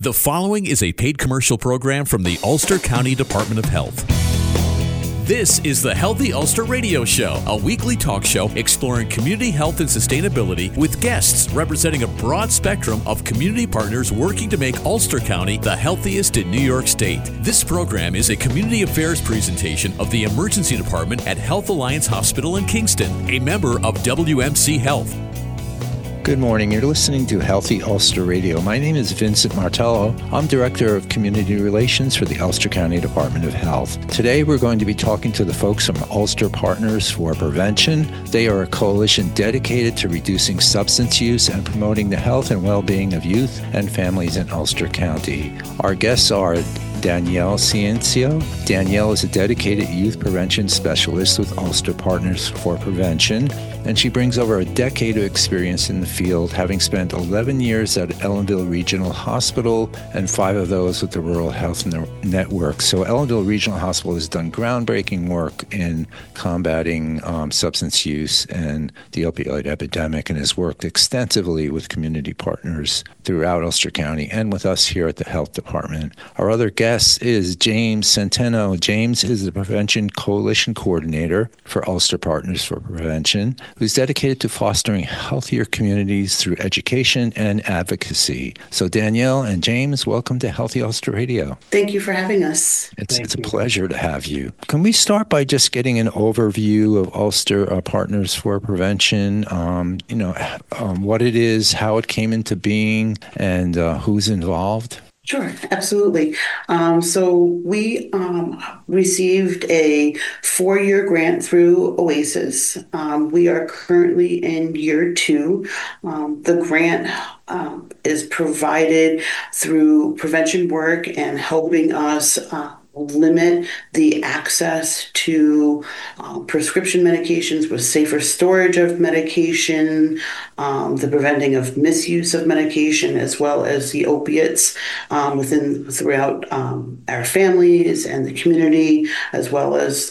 The following is a paid commercial program from the Ulster County Department of Health. This is the Healthy Ulster Radio Show, a weekly talk show exploring community health and sustainability with guests representing a broad spectrum of community partners working to make Ulster County the healthiest in New York State. This program is a community affairs presentation of the Emergency Department at Health Alliance Hospital in Kingston, a member of WMC Health. Good morning. You're listening to Healthy Ulster Radio. My name is Vincent Martello. I'm Director of Community Relations for the Ulster County Department of Health. Today, we're going to be talking to the folks from Ulster Partners for Prevention. They are a coalition dedicated to reducing substance use and promoting the health and well-being of youth and families in Ulster County. Our guests are Danielle Ciencio. Danielle is a dedicated youth prevention specialist with Ulster Partners for Prevention, and she brings over a decade of experience in the field, having spent 11 years at Ellenville Regional Hospital and 5 of those with the Rural Health Network. So Ellenville Regional Hospital has done groundbreaking work in combating substance use and the opioid epidemic, and has worked extensively with community partners throughout Ulster County and with us here at the Health Department. Our other guest is James Centeno. James is the Prevention Coalition Coordinator for Ulster Partners for Prevention, who's dedicated to fostering healthier communities through education and advocacy. So Danielle and James, welcome to Healthy Ulster Radio. Thank you for having us. It's a pleasure to have you. Can we start by just getting an overview of Ulster Partners for Prevention? What it is, how it came into being, and who's involved? Sure, absolutely. So we received a 4-year grant through OASIS. We are currently in year 2. The grant is provided through prevention work and helping us limit the access to prescription medications with safer storage of medication, the preventing of misuse of medication, as well as the opiates throughout our families and the community, as well as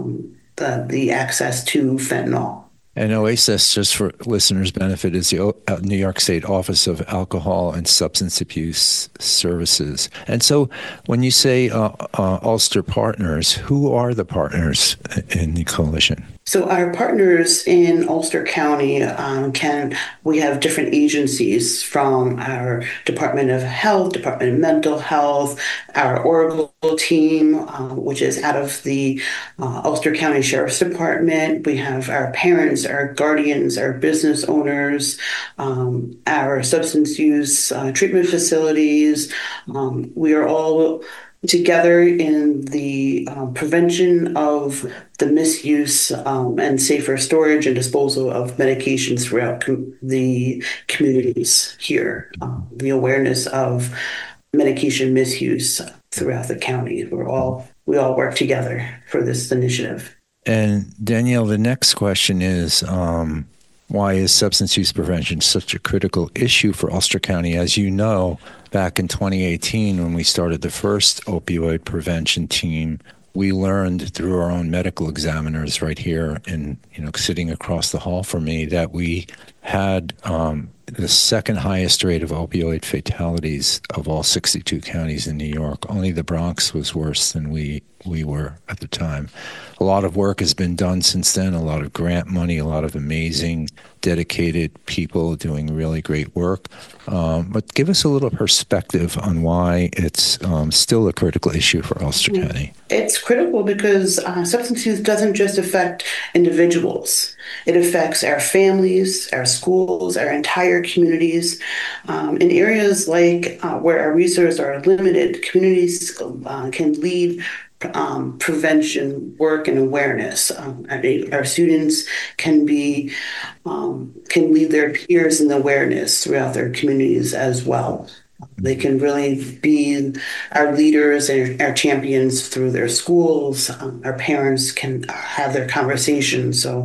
the access to fentanyl. And OASIS, just for listeners' benefit, is the New York State Office of Alcohol and Substance Abuse Services. And so when you say Ulster Partners, who are the partners in the coalition? So our partners in Ulster County we have different agencies, from our Department of Health, Department of Mental Health, our Oracle team, which is out of the Ulster County Sheriff's Department. We have our parents, our guardians, our business owners, our substance use treatment facilities. We are all together in the prevention of the misuse and safer storage and disposal of medications throughout the communities here. The awareness of medication misuse throughout the county. We all work together for this initiative. And Danielle, the next question is, why is substance use prevention such a critical issue for Ulster County? As you know, back in 2018, when we started the first opioid prevention team, we learned through our own medical examiners right here and, sitting across the hall from me, that we had the second highest rate of opioid fatalities of all 62 counties in New York. Only the Bronx was worse than we were at the time. A lot of work has been done since then, a lot of grant money, a lot of amazing, dedicated people doing really great work. But give us a little perspective on why it's still a critical issue for Ulster County. It's critical because substance use doesn't just affect individuals. It affects our families, our schools, our entire communities. In areas like where our resources are limited, communities can lead prevention work and awareness. Our students can lead their peers in awareness throughout their communities as well. They can really be our leaders and our champions through their schools. Our parents can have their conversations. So,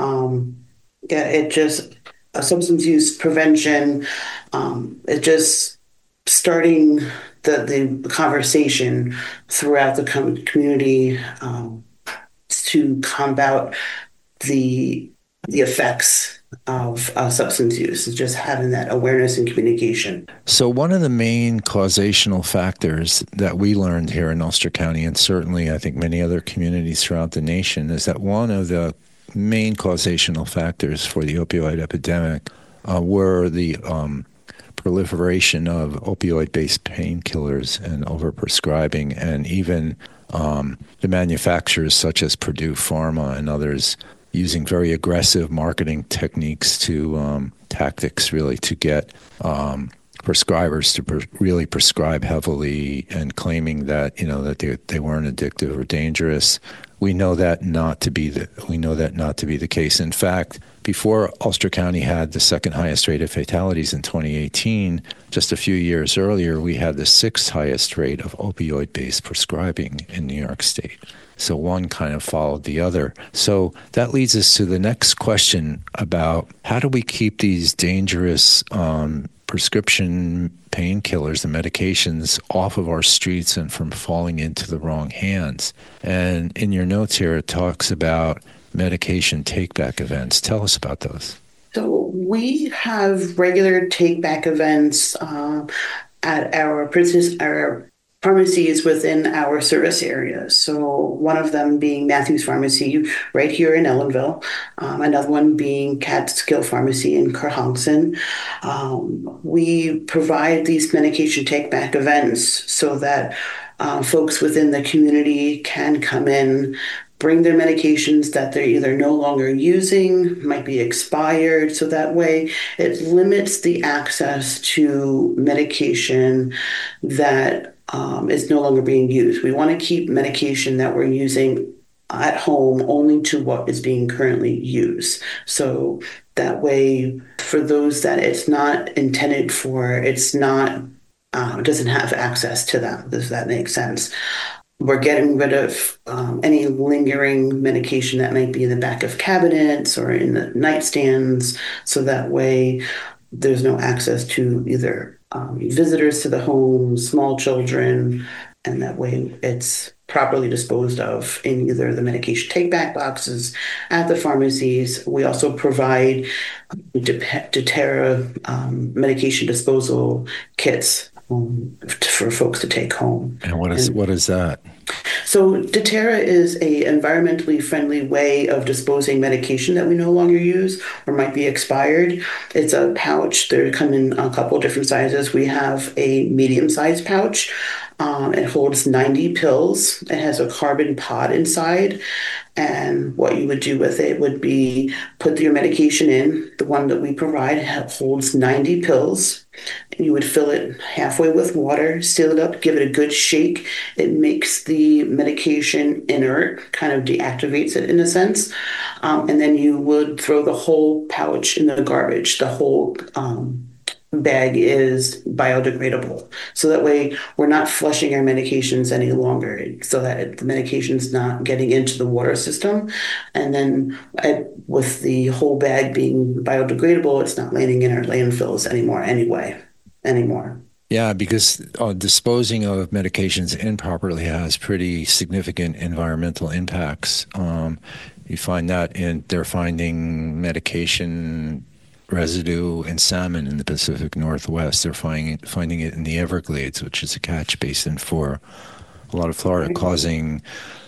substance use prevention, it just starting the conversation throughout the community to combat the effects of substance use, is just having that awareness and communication. So one of the main causational factors that we learned here in Ulster County, and certainly I think many other communities throughout the nation, is that one of the main causational factors for the opioid epidemic were the proliferation of opioid-based painkillers and overprescribing, and even the manufacturers such as Purdue Pharma and others using very aggressive marketing techniques to tactics really to get prescribers to really prescribe heavily and claiming that that they weren't addictive or dangerous. We know that not to be the case. In fact, before Ulster County had the second highest rate of fatalities in 2018, just a few years earlier, we had the sixth highest rate of opioid-based prescribing in New York State. So one kind of followed the other. So that leads us to the next question about how do we keep these dangerous prescription painkillers and medications off of our streets and from falling into the wrong hands. And in your notes here, it talks about medication take-back events. Tell us about those. So we have regular take-back events at our pharmacies within our service areas. So one of them being Matthews Pharmacy right here in Ellenville, another one being Catskill Pharmacy in Carhonkson. We provide these medication take-back events so that folks within the community can come in, bring their medications that they're either no longer using, might be expired. So that way it limits the access to medication that is no longer being used. We want to keep medication that we're using at home only to what is being currently used. So that way, for those that it's not intended for, it's not, doesn't have access to them. Does that make sense? We're getting rid of any lingering medication that might be in the back of cabinets or in the nightstands. So that way, there's no access to either visitors to the home, small children, and that way it's properly disposed of in either the medication take-back boxes at the pharmacies. We also provide doTERRA medication disposal kits for folks to take home. And what is that? So doTERRA is a environmentally friendly way of disposing medication that we no longer use or might be expired. It's a pouch. They come in a couple different sizes. We have a medium-sized pouch. It holds 90 pills. It has a carbon pod inside. And what you would do with it would be put your medication in. The one that we provide holds 90 pills. And you would fill it halfway with water, seal it up, give it a good shake. It makes the medication inert, kind of deactivates it in a sense. And then you would throw the whole pouch in the garbage. The whole bag is biodegradable. So that way we're not flushing our medications any longer, so that the medication's not getting into the water system. And then with the whole bag being biodegradable, it's not landing in our landfills anymore. Yeah, because disposing of medications improperly has pretty significant environmental impacts. You find that they're finding medication residue in salmon in the Pacific Northwest. They're finding it in the Everglades, which is a catch basin for a lot of Florida, causing,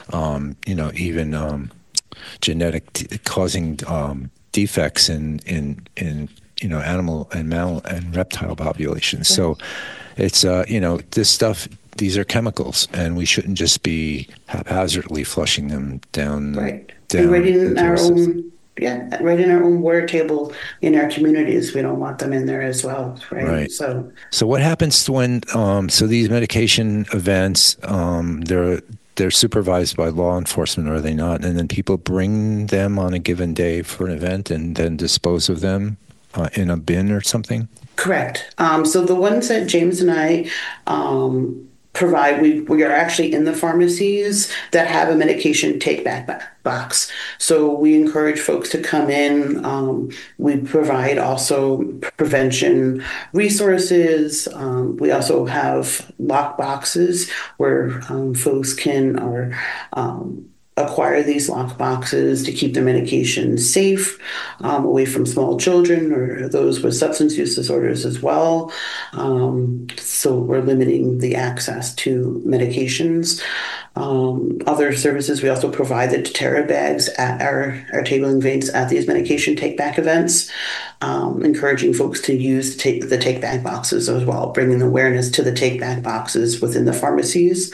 even genetic causing defects in animal and mammal and reptile populations. So it's this stuff. These are chemicals, and we shouldn't just be haphazardly flushing them down. Right. And right in our own. Yeah, right in our own water table in our communities. We don't want them in there as well, right? So what happens when so these medication events they're supervised by law enforcement, are they not? And then people bring them on a given day for an event and then dispose of them in a bin or something? Correct. So the ones that James and I provide, we are actually in the pharmacies that have a medication take-back box. So we encourage folks to come in. We provide also prevention resources. We also have lock boxes where folks can, or acquire these lock boxes to keep their medication safe, away from small children or those with substance use disorders as well. So we're limiting the access to medications. Other services, we also provide the doTERRA bags at our tabling events at these medication take-back events, encouraging folks to use the take-back boxes as well, bringing awareness to the take-back boxes within the pharmacies,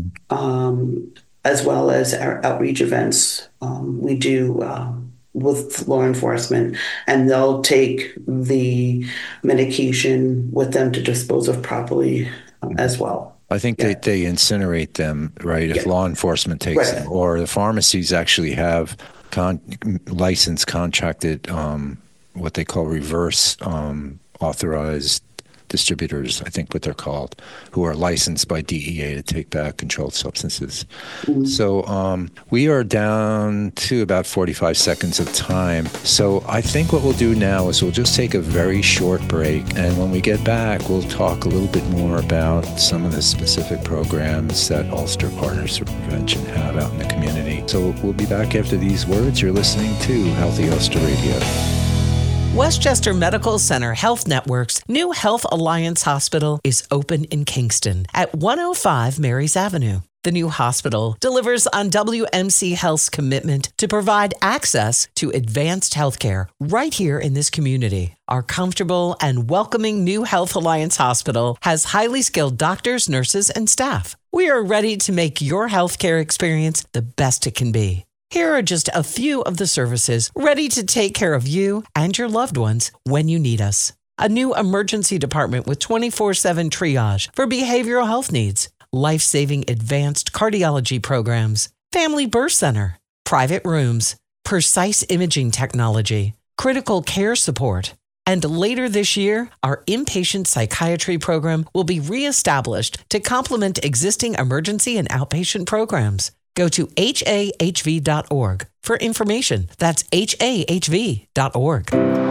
as well as our outreach events. We do with law enforcement, and they'll take the medication with them to dispose of properly as well. I think they incinerate them, right? If law enforcement takes them, or the pharmacies actually have licensed, contracted, what they call reverse authorized distributors, I think what they're called, who are licensed by DEA to take back controlled substances. So we are down to about 45 seconds of time. So I think what we'll do now is we'll just take a very short break. And when we get back, we'll talk a little bit more about some of the specific programs that Ulster Partners for Prevention have out in the community. So we'll be back after these words. You're listening to Healthy Ulster Radio. Westchester Medical Center Health Network's new Health Alliance Hospital is open in Kingston at 105 Marys Avenue. The new hospital delivers on WMC Health's commitment to provide access to advanced healthcare right here in this community. Our comfortable and welcoming new Health Alliance Hospital has highly skilled doctors, nurses, and staff. We are ready to make your healthcare experience the best it can be. Here are just a few of the services ready to take care of you and your loved ones when you need us. A new emergency department with 24/7 triage for behavioral health needs, life-saving advanced cardiology programs, family birth center, private rooms, precise imaging technology, critical care support. And later this year, our inpatient psychiatry program will be reestablished to complement existing emergency and outpatient programs. Go to hahv.org for information. That's hahv.org.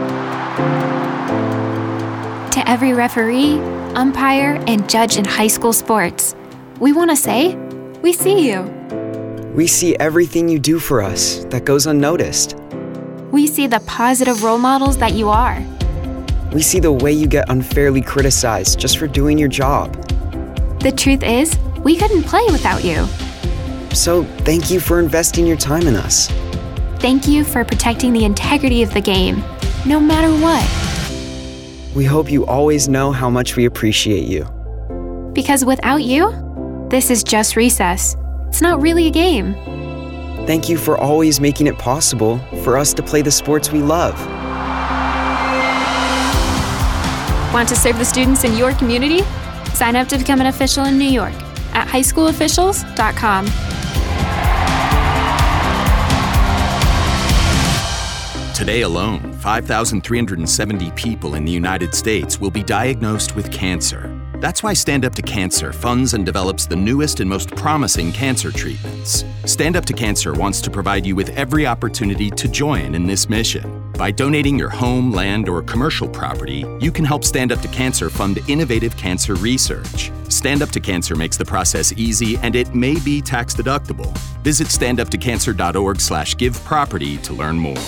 To every referee, umpire, and judge in high school sports, we want to say, we see you. We see everything you do for us that goes unnoticed. We see the positive role models that you are. We see the way you get unfairly criticized just for doing your job. The truth is, we couldn't play without you. So thank you for investing your time in us. Thank you for protecting the integrity of the game, no matter what. We hope you always know how much we appreciate you. Because without you, this is just recess. It's not really a game. Thank you for always making it possible for us to play the sports we love. Want to serve the students in your community? Sign up to become an official in New York at highschoolofficials.com. Today alone, 5,370 people in the United States will be diagnosed with cancer. That's why Stand Up to Cancer funds and develops the newest and most promising cancer treatments. Stand Up to Cancer wants to provide you with every opportunity to join in this mission. By donating your home, land, or commercial property, you can help Stand Up to Cancer fund innovative cancer research. Stand Up to Cancer makes the process easy, and it may be tax deductible. Visit standuptocancer.org/giveproperty to learn more.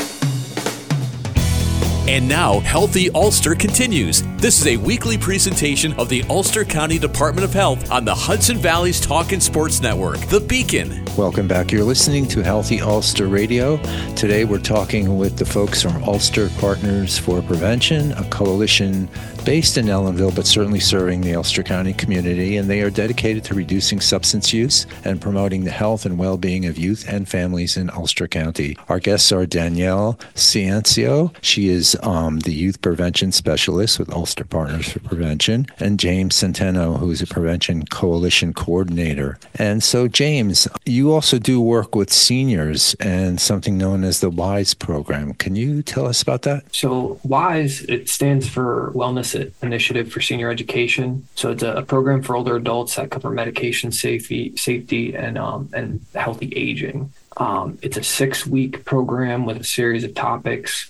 And now, Healthy Ulster continues. This is a weekly presentation of the Ulster County Department of Health on the Hudson Valley's Talk and Sports Network, The Beacon. Welcome back. You're listening to Healthy Ulster Radio. Today we're talking with the folks from Ulster Partners for Prevention, a coalition based in Ellenville, but certainly serving the Ulster County community, and they are dedicated to reducing substance use and promoting the health and well-being of youth and families in Ulster County. Our guests are Danielle Ciancio. She is the Youth Prevention Specialist with Ulster Partners for Prevention, and James Centeno, who is a Prevention Coalition Coordinator. And so, James, you also do work with seniors and something known as the WISE program. Can you tell us about that? So WISE, it stands for Wellness Initiative for Senior Education. So it's a program for older adults that cover medication safety and healthy aging. It's a 6-week program with a series of topics.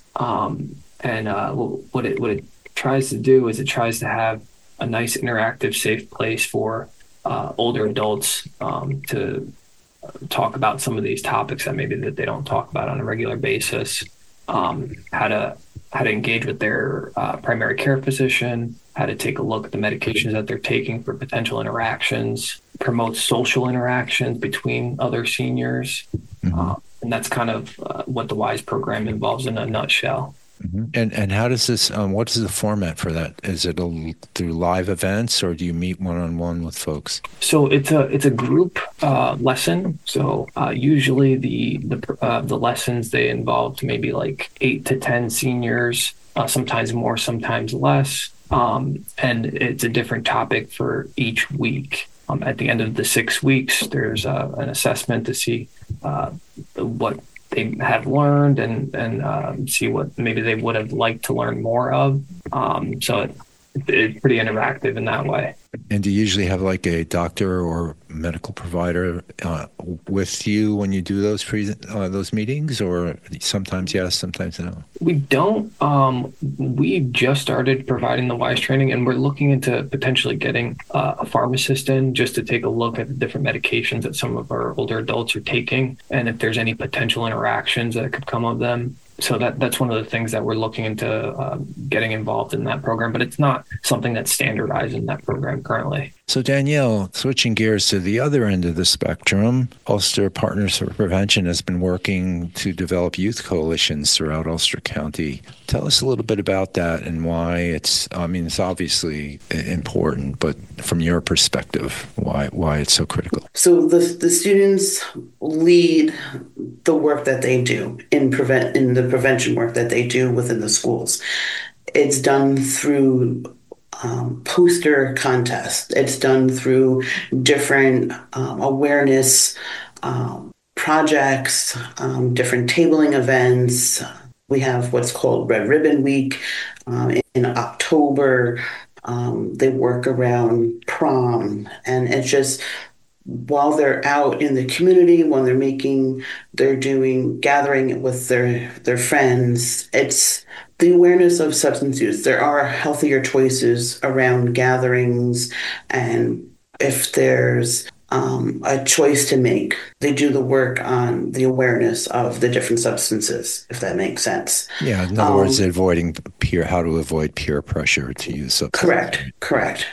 What it tries to do is it tries to have a nice, interactive, safe place for older adults to talk about some of these topics that maybe that they don't talk about on a regular basis. How to engage with their primary care physician, how to take a look at the medications that they're taking for potential interactions, promote social interactions between other seniors. And that's kind of what the WISE program involves in a nutshell. And how does this, what is the format for that? Is it through live events, or do you meet one-on-one with folks? So it's a group lesson. So usually the lessons, they involved maybe like 8 to 10 seniors, sometimes more, sometimes less. And it's a different topic for each week. At the end of the 6 weeks, there's an assessment to see what they have learned and see what maybe they would have liked to learn more of. So it's pretty interactive in that way. And do you usually have like a doctor or medical provider with you when you do those meetings, or sometimes yes, sometimes no? We don't. We just started providing the WISE training, and we're looking into potentially getting a pharmacist in just to take a look at the different medications that some of our older adults are taking, and if there's any potential interactions that could come of them. So that's one of the things that we're looking into getting involved in that program, but it's not something that's standardized in that program currently. So Danielle, switching gears to the other end of the spectrum, Ulster Partners for Prevention has been working to develop youth coalitions throughout Ulster County. Tell us a little bit about that and why it's obviously important, but from your perspective, why it's so critical. So the students lead the work that they do in the prevention work that they do within the schools. It's done through poster contests. It's done through different awareness projects, different tabling events. We have what's called Red Ribbon Week in October. They work around prom, and it's just while they're out in the community, when they're doing gathering with their friends, it's the awareness of substance use. There are healthier choices around gatherings, and if there's a choice to make, they do the work on the awareness of the different substances, if that makes sense. Yeah, in other words, how to avoid peer pressure to use substances. Correct.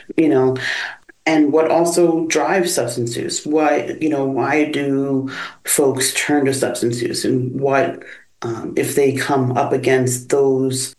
And what also drives substance use? Why do folks turn to substance use, and what if they come up against those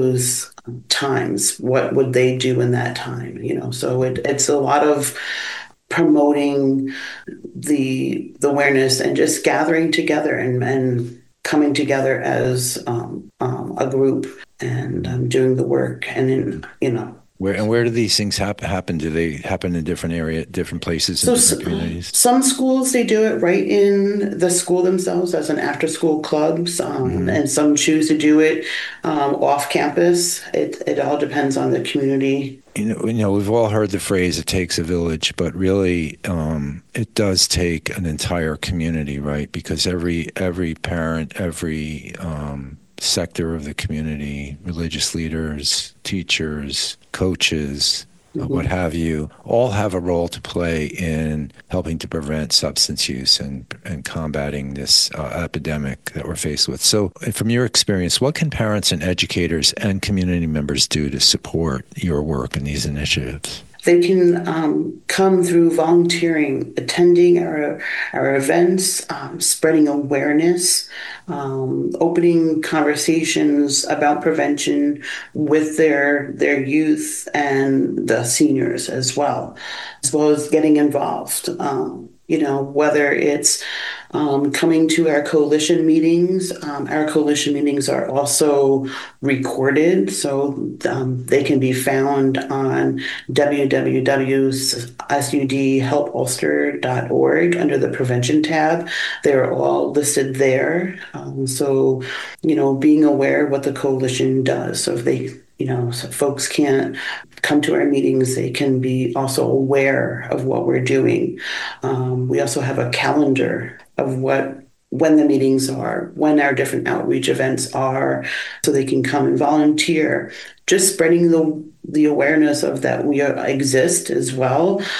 times? What would they do in that time? So it's a lot of promoting the awareness and just gathering together and coming together as a group and doing the work, and then Where do these things happen? Do they happen in different places in different communities? Some schools, they do it right in the school themselves as an after-school clubs, and some choose to do it off campus. It all depends on the community. We've all heard the phrase, it takes a village, but really it does take an entire community, right? Because every parent, every sector of the community, religious leaders, teachers, coaches, what have you, all have a role to play in helping to prevent substance use and combating this epidemic that we're faced with. So from your experience, what can parents and educators and community members do to support your work in these initiatives? They can come through volunteering, attending our events, spreading awareness, opening conversations about prevention with their youth and the seniors as well as getting involved. Whether it's coming to our coalition meetings. Our coalition meetings are also recorded, so they can be found on www.sudhelpulster.org under the prevention tab. They're all listed there. So being aware of what the coalition does. So if they so folks can't come to our meetings, they can be also aware of what we're doing. We also have a calendar of when the meetings are, when our different outreach events are, so they can come and volunteer. Just spreading the awareness of that we exist as well.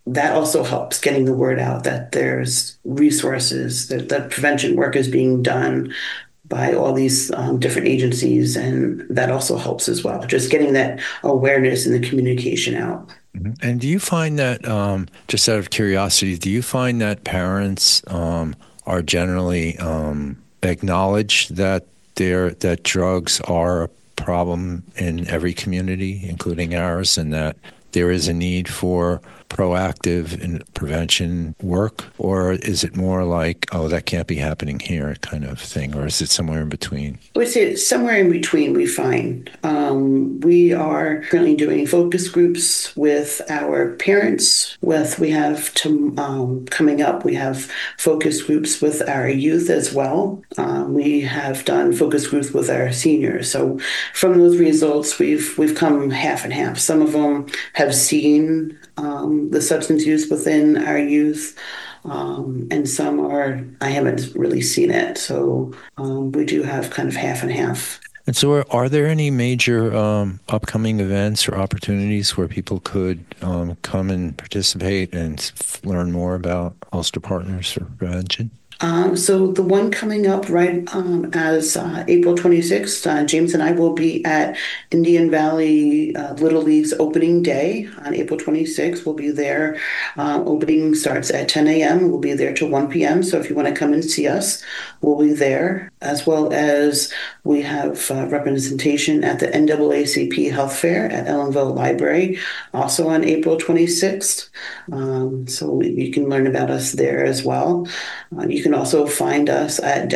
that also helps getting the word out that there's resources, that prevention work is being done by all these different agencies, and that also helps as well. Just getting that awareness and the communication out. And do you find that, just out of curiosity, do you find that parents are generally acknowledge that that drugs are a problem in every community, including ours, and that there is a need for proactive and prevention work? Or is it more like, oh, that can't be happening here kind of thing? Or is it somewhere in between? I would say it's somewhere in between, we find. We are currently doing focus groups with our parents. We have coming up, we have focus groups with our youth as well. We have done focus groups with our seniors. So from those results, we've come half and half. Some of them have seen the substance use within our youth, and some I haven't really seen it. So we do have kind of half and half. And so are there any major upcoming events or opportunities where people could come and participate and learn more about Ulster Partners for Prevention? So the one coming up right as April 26th, James and I will be at Indian Valley Little League's opening day on April 26th. We'll be there. Opening starts at 10 a.m. We'll be there till 1 p.m. So if you want to come and see us, we'll be there. As well as we have representation at the NAACP Health Fair at Ellenville Library, also on April 26th. So you can learn about us there as well. You can also find us at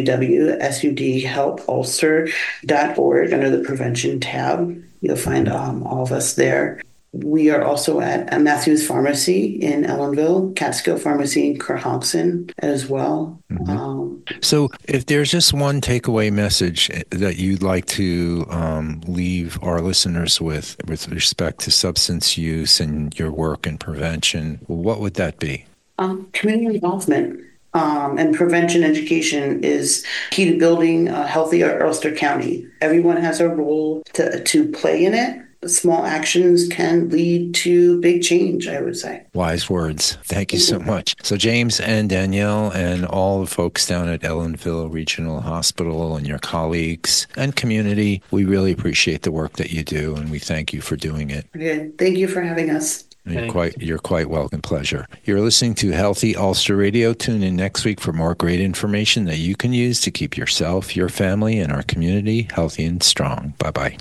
www.sudhelpulster.org under the prevention tab. You'll find all of us there. We are also at Matthews Pharmacy in Ellenville, Catskill Pharmacy in Kerhonkson as well. So if there's just one takeaway message that you'd like to leave our listeners with respect to substance use and your work in prevention, what would that be? Community involvement. And prevention education is key to building a healthier Ulster County. Everyone has a role to play in it. Small actions can lead to big change, I would say. Wise words. Thank you so much. So James and Danielle and all the folks down at Ellenville Regional Hospital and your colleagues and community, we really appreciate the work that you do, and we thank you for doing it. Good. Thank you for having us. You're quite welcome. Pleasure. You're listening to Healthy Ulster Radio. Tune in next week for more great information that you can use to keep yourself, your family, and our community healthy and strong. Bye-bye.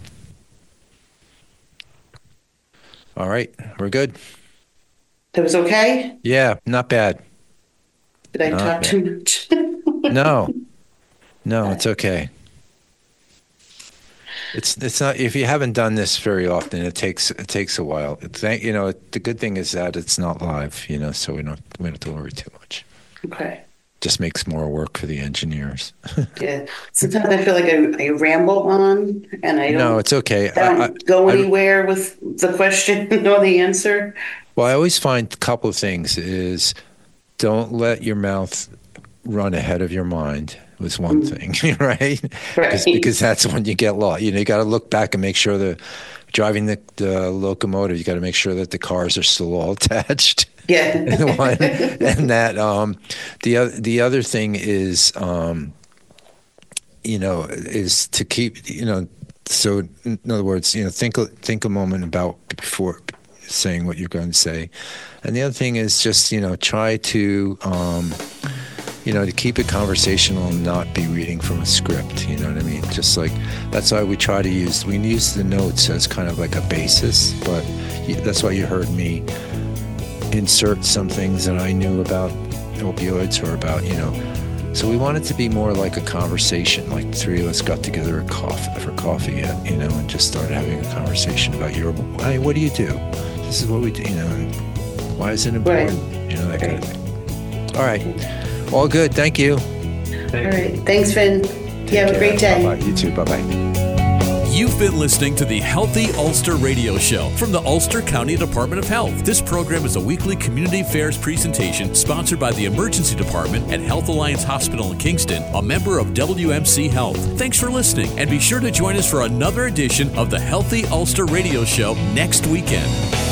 All right. We're good. That was okay? Yeah, not bad. Did I talk too much? No, it's okay. It's not, if you haven't done this very often, it takes a while. The good thing is that it's not live, so we don't have to worry too much. Okay. Just makes more work for the engineers. Yeah. Sometimes I feel like I ramble on, and I don't. No, it's okay. I don't go anywhere with the question or the answer. Well, I always find a couple of things is don't let your mouth run ahead of your mind. Was one thing, right? Because that's when you get lost. You got to look back and make sure driving the locomotive, you got to make sure that the cars are still all attached. Yeah. And that the other thing is, is to keep, so in other words, think a moment about before saying what you're going to say. And the other thing is just, try to, to keep it conversational and not be reading from a script, you know what I mean? Just like, that's why we can use the notes as kind of like a basis, but that's why you heard me insert some things that I knew about opioids or about, so we want it to be more like a conversation, like the three of us got together for coffee, and just started having a conversation about hey, what do you do? This is what we do, and why is it important? Right. That kind of thing. All right. All good. Thank you. All right. Thanks, Vin. You have a great day. Bye-bye. You too. Bye-bye. You've been listening to the Healthy Ulster Radio Show from the Ulster County Department of Health. This program is a weekly community affairs presentation sponsored by the Emergency Department at Health Alliance Hospital in Kingston, a member of WMC Health. Thanks for listening, and be sure to join us for another edition of the Healthy Ulster Radio Show next weekend.